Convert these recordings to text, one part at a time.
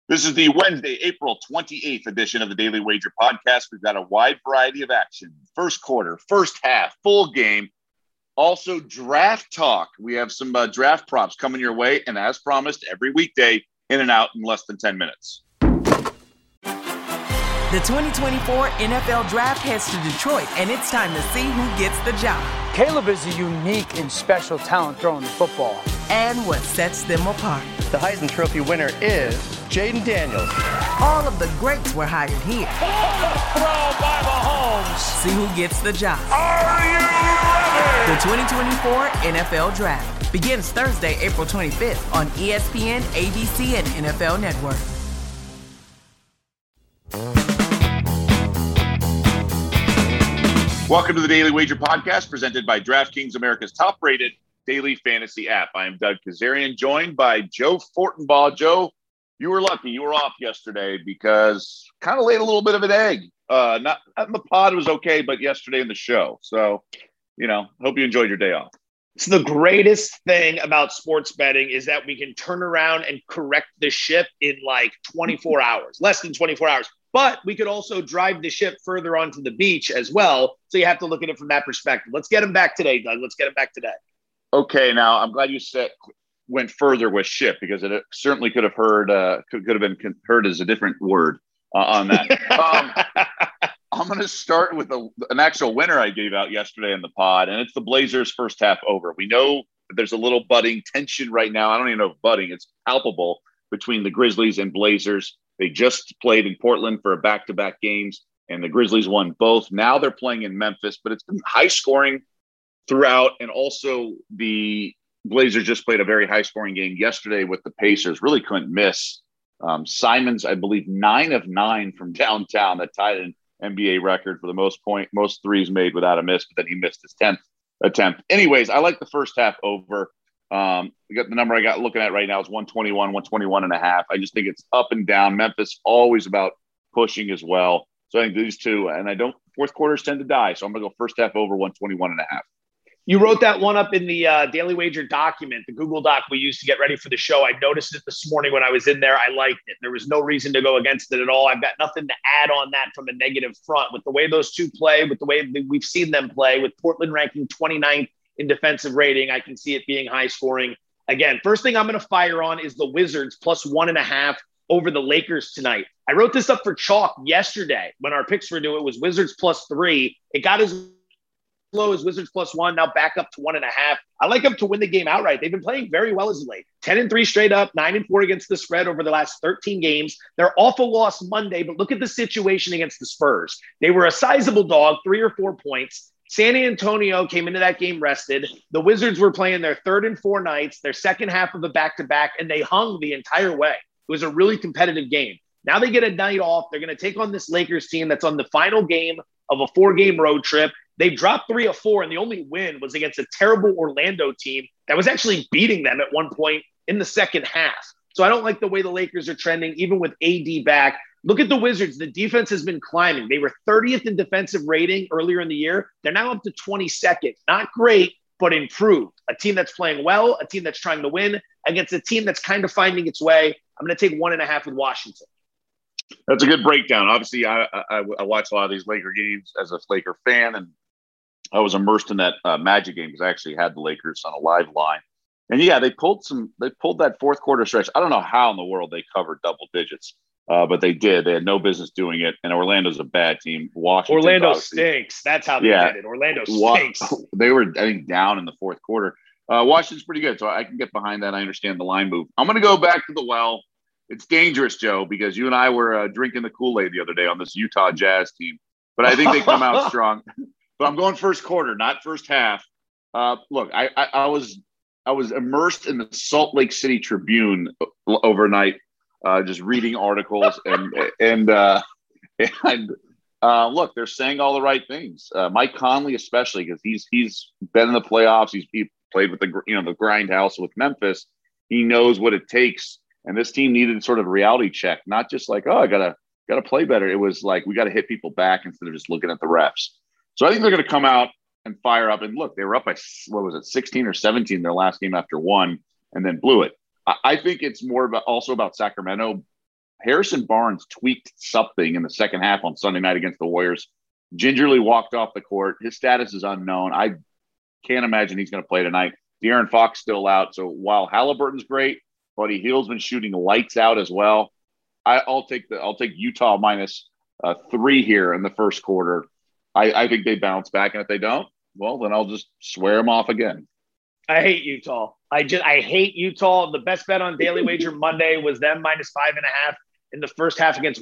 This is the Wednesday, April 28th edition of the Daily Wager podcast. We've got a wide variety of action. First quarter, first half, full game. Also, draft talk. We have some draft props coming your way. And as promised, every weekday, in and out in less than 10 minutes. The 2024 NFL Draft heads to Detroit, and it's time to see who gets the job. Caleb is a unique and special talent throwing the football. And what sets them apart. The Heisman Trophy winner is Jaden Daniels. All of the greats were hired here. Throw by Mahomes. See who gets the job. Are you ready? The 2024 NFL Draft begins Thursday, April 25th on ESPN, ABC, and NFL Network. Welcome to the Daily Wager podcast presented by DraftKings, America's top-rated daily fantasy app. I am Doug Kazarian, joined by Joe Fortenbaugh. Joe, you were lucky. You were off yesterday because kind of laid a little bit of an egg. Not in the pod, it was okay, but yesterday in the show. So, hope you enjoyed your day off. It's the greatest thing about sports betting is that we can turn around and correct the ship in like 24 hours, less than 24 hours. But we could also drive the ship further onto the beach as well. So you have to look at it from that perspective. Let's get him back today, Doug. Let's get him back today. Okay, now I'm glad you went further with ship because it certainly could have heard could have been heard as a different word on that. I'm going to start with an actual winner I gave out yesterday in the pod, and it's the Blazers' first half over. We know that there's a little budding tension right now. I don't even know if budding, it's palpable between the Grizzlies and Blazers. They just played in Portland for back-to-back games, and the Grizzlies won both. Now they're playing in Memphis, but it's been high scoring throughout. And also the Blazers just played a very high scoring game yesterday with the Pacers. Really couldn't miss. Simons, I believe, 9 of 9 from downtown. That tied an NBA record for the most threes made without a miss, but then he missed his 10th attempt. Anyways, I like the first half over. We got the number I got looking at right now is 121 and a half. I just think it's up and down. Memphis always about pushing as well. So I think these two, and fourth quarters tend to die. So I'm going to go first half over 121 and a half. You wrote that one up in the Daily Wager document, the Google Doc we used to get ready for the show. I noticed it this morning when I was in there. I liked it. There was no reason to go against it at all. I've got nothing to add on that from a negative front. With the way those two play, with the way we've seen them play, with Portland ranking 29th in defensive rating, I can see it being high scoring. Again, first thing I'm going to fire on is the Wizards plus 1.5 over the Lakers tonight. I wrote this up for chalk yesterday when our picks were due. It was Wizards plus 3. It got as low as Wizards plus 1, now back up to 1.5. I like them to win the game outright. They've been playing very well as of late. 10-3 straight up, 9-4 against the spread over the last 13 games. They're off a loss Monday, but look at the situation against the Spurs. They were a sizable dog, 3 or 4 points. San Antonio came into that game rested. The Wizards were playing their third and 4 nights, their second half of a back-to-back, and they hung the entire way. It was a really competitive game. Now they get a night off. They're going to take on this Lakers team that's on the final game of a 4-game road trip. They dropped 3 of 4, and the only win was against a terrible Orlando team that was actually beating them at one point in the second half. So I don't like the way the Lakers are trending, even with AD back. Look at the Wizards. The defense has been climbing. They were 30th in defensive rating earlier in the year. They're now up to 22nd. Not great, but improved. A team that's playing well, a team that's trying to win against a team that's kind of finding its way. I'm going to take 1.5 with Washington. That's a good breakdown. Obviously, I watch a lot of these Laker games as a Laker fan, and I was immersed in that Magic game because I actually had the Lakers on a live line. And yeah, they pulled that fourth quarter stretch. I don't know how in the world they covered double digits. But they did. They had no business doing it. And Orlando's a bad team. Orlando stinks. That's how they did it. Orlando stinks. They were, I think, down in the fourth quarter. Washington's pretty good, so I can get behind that. I understand the line move. I'm going to go back to the well. It's dangerous, Joe, because you and I were drinking the Kool-Aid the other day on this Utah Jazz team. But I think they come out strong. But I'm going first quarter, not first half. Look, I was immersed in the Salt Lake City Tribune overnight. Just reading articles and look, they're saying all the right things. Mike Conley, especially because he's been in the playoffs. He played with the grindhouse with Memphis. He knows what it takes. And this team needed sort of a reality check, not just like, oh, I gotta play better. It was like we got to hit people back instead of just looking at the refs. So I think they're going to come out and fire up. And look, they were up by 16 or 17 their last game after one, and then blew it. I think it's more about Sacramento Harrison Barnes tweaked something in the second half on Sunday night against the Warriors. Gingerly walked off the court. His status is unknown. I can't imagine he's going to play tonight. De'Aaron Fox still out. So while Halliburton's great, Buddy Hield's been shooting lights out as well. I'll take Utah minus 3 here in the first quarter. I think they bounce back, and if they don't, well, then I'll just swear them off again. I hate Utah. I hate Utah. The best bet on Daily Wager Monday was them minus 5.5 in the first half against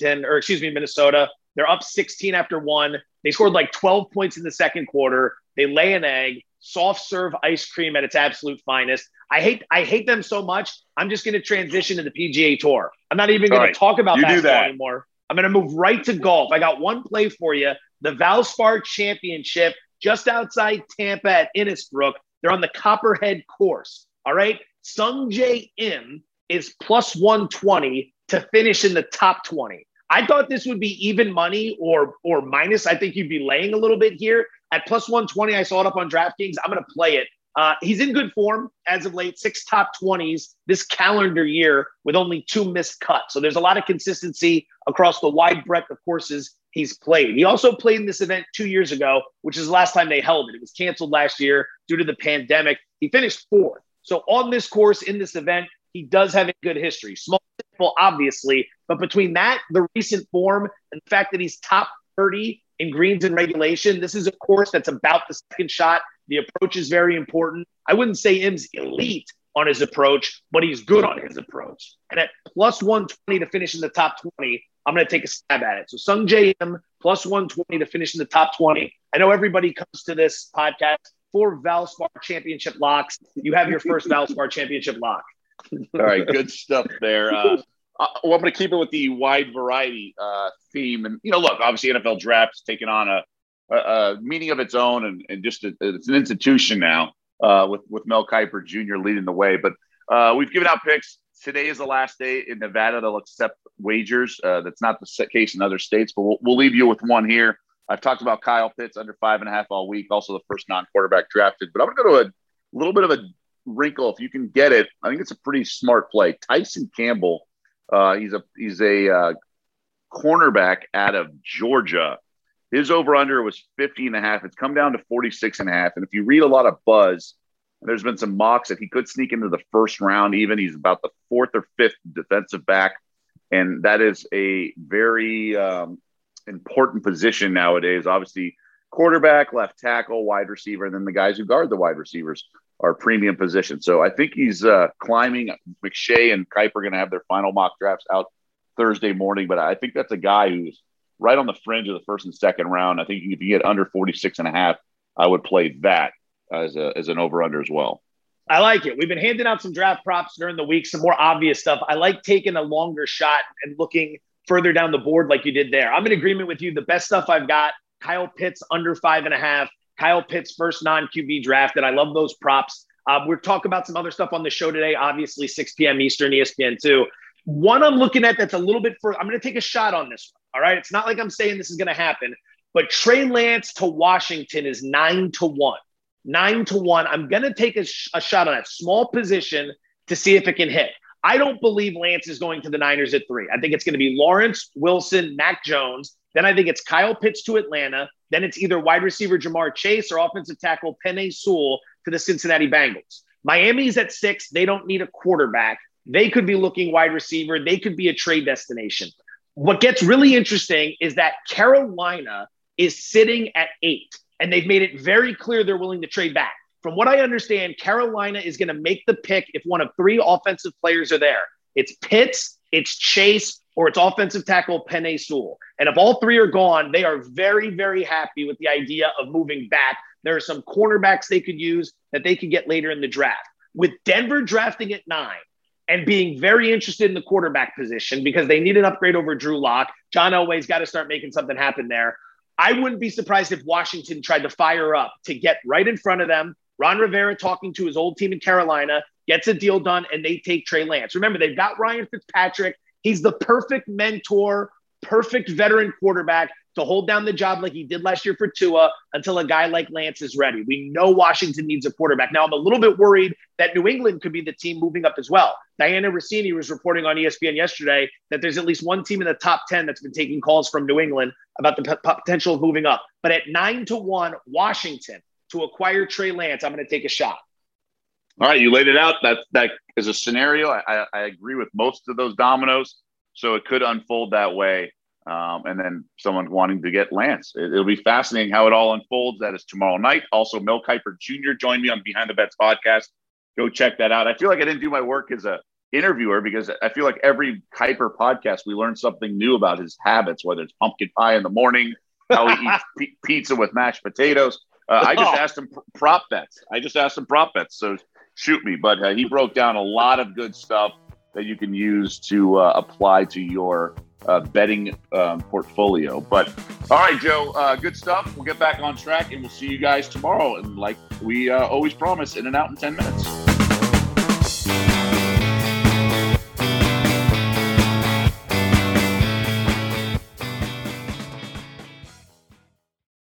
Minnesota. They're up 16 after 1. They scored like 12 points in the second quarter. They lay an egg. Soft serve ice cream at its absolute finest. I hate them so much. I'm just going to transition to the PGA Tour. I'm not even going to talk about basketball anymore. I'm going to move right to golf. I got one play for you. The Valspar Championship just outside Tampa at Innisbrook. They're on the Copperhead course. All right. Sung Jae Im is plus 120 to finish in the top 20. I thought this would be even money or minus. I think you'd be laying a little bit here. At plus 120, I saw it up on DraftKings. I'm going to play it. He's in good form as of late, 6 top 20s this calendar year with only 2 missed cuts. So there's a lot of consistency across the wide breadth of courses he's played. He also played in this event 2 years ago, which is the last time they held it. It was canceled last year due to the pandemic. He finished 4th. So on this course, in this event, he does have a good history. Small sample, obviously, but between that, the recent form, and the fact that he's top 30 in greens and regulation, this is a course that's about the second shot. The approach is very important. I wouldn't say Im's elite on his approach, but he's good on his approach. And at plus 120 to finish in the top 20, I'm going to take a stab at it. So Sung Jae Im plus 120 to finish in the top 20. I know everybody comes to this podcast for Valspar Championship locks. You have your first Valspar Championship lock. All right, good stuff there. Well, I'm going to keep it with the wide variety theme. And, look, obviously NFL draft's taken on a meaning of its own and just it's an institution now with Mel Kiper Jr. leading the way. But we've given out picks. Today is the last day in Nevada. They'll accept wagers. That's not the case in other states, but we'll leave you with one here. I've talked about Kyle Pitts under 5.5 all week, also the first non-quarterback drafted. But I'm going to go to a little bit of a wrinkle. If you can get it, I think it's a pretty smart play. Tyson Campbell. He's a cornerback out of Georgia. His over-under was 50.5. It's come down to 46.5. And if you read a lot of buzz, there's been some mocks that he could sneak into the first round even. He's about the 4th or 5th defensive back. And that is a very important position nowadays. Obviously, quarterback, left tackle, wide receiver, and then the guys who guard the wide receivers are premium positions. So I think he's climbing. McShay and Kiper are going to have their final mock drafts out Thursday morning. But I think that's a guy who's right on the fringe of the first and second round. I think if you get under 46.5, I would play that as an over-under as well. I like it. We've been handing out some draft props during the week, some more obvious stuff. I like taking a longer shot and looking further down the board like you did there. I'm in agreement with you. The best stuff I've got, Kyle Pitts under 5.5. Kyle Pitts first non-QB drafted. I love those props. We're talking about some other stuff on the show today, obviously 6 p.m. Eastern, ESPN2. One I'm looking at that's a little bit further. I'm going to take a shot on this one. All right. It's not like I'm saying this is going to happen, but Trey Lance to Washington is 9-1. 9-1. I'm going to take a shot on that small position to see if it can hit. I don't believe Lance is going to the Niners at 3. I think it's going to be Lawrence, Wilson, Mac Jones. Then I think it's Kyle Pitts to Atlanta. Then it's either wide receiver Jamar Chase or offensive tackle Penei Sewell to the Cincinnati Bengals. Miami's at 6. They don't need a quarterback. They could be looking wide receiver. They could be a trade destination. What gets really interesting is that Carolina is sitting at 8, and they've made it very clear they're willing to trade back. From what I understand, Carolina is going to make the pick if one of 3 offensive players are there. It's Pitts, it's Chase, or it's offensive tackle Penei Sewell. And if all 3 are gone, they are very, very happy with the idea of moving back. There are some cornerbacks they could use that they could get later in the draft. With Denver drafting at 9 and being very interested in the quarterback position because they need an upgrade over Drew Lock, John Elway's got to start making something happen there. I wouldn't be surprised if Washington tried to fire up to get right in front of them. Ron Rivera talking to his old team in Carolina, gets a deal done, and they take Trey Lance. Remember, they've got Ryan Fitzpatrick. He's the perfect mentor, perfect veteran quarterback to hold down the job like he did last year for Tua until a guy like Lance is ready. We know Washington needs a quarterback. Now, I'm a little bit worried that New England could be the team moving up as well. Diana Rossini was reporting on ESPN yesterday that there's at least one team in the top 10 that's been taking calls from New England about the potential of moving up. But at 9-1, Washington to acquire Trey Lance, I'm going to take a shot. All right, you laid it out. That is a scenario. I agree with most of those dominoes. So it could unfold that way. And then someone wanting to get Lance. It'll be fascinating how it all unfolds. That is tomorrow night. Also, Mel Kiper Jr. joined me on Behind the Bets podcast. Go check that out. I feel like I didn't do my work as a interviewer because I feel like every Kiper podcast, we learn something new about his habits, whether it's pumpkin pie in the morning, how he eats pizza with mashed potatoes. I just asked him prop bets. So shoot me. But he broke down a lot of good stuff that you can use to apply to your betting portfolio. But all right, Joe, good stuff. We'll get back on track and we'll see you guys tomorrow. And like we always promise, in and out in 10 minutes.